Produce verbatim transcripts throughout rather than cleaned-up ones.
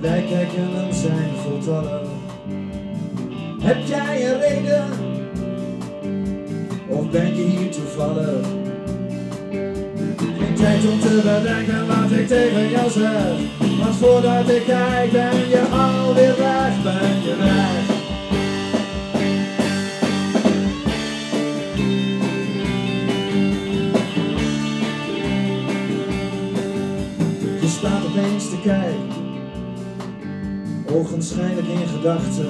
wij kijken en zijn voltallen. Heb jij een reden? Of ben je hier toevallig? Geen tijd om te bedenken wat ik tegen jou zeg. Want voordat ik kijk ben je alweer weg, ben je weg. Je staat opeens te kijken, ogenschijnlijk in gedachten.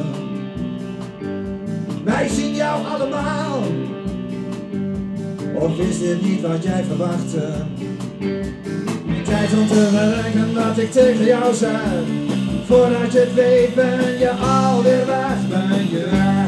Wij zien jou allemaal. Of is dit niet wat jij verwachtte? Niet tijd om te bedenken wat ik tegen jou zeg. Voordat je het weet ben je alweer weg, ben je weg.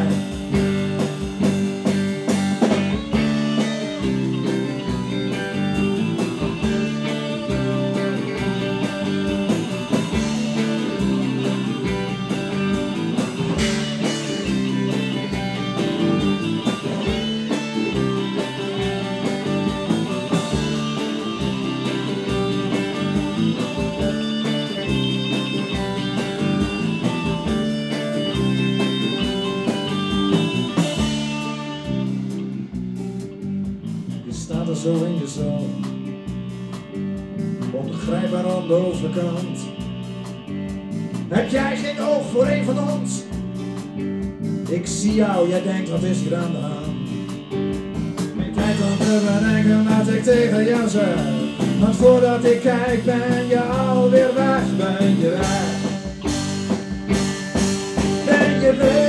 Staat er zo in je zoon, onbegrijpbaar aan de overkant. Heb jij geen oog voor een van ons? Ik zie jou, jij denkt wat is hier aan de hand? Geen tijd om te bedenken wat ik tegen jou zeg. Want voordat ik kijk ben je alweer weg, ben je weg. Ben je weg.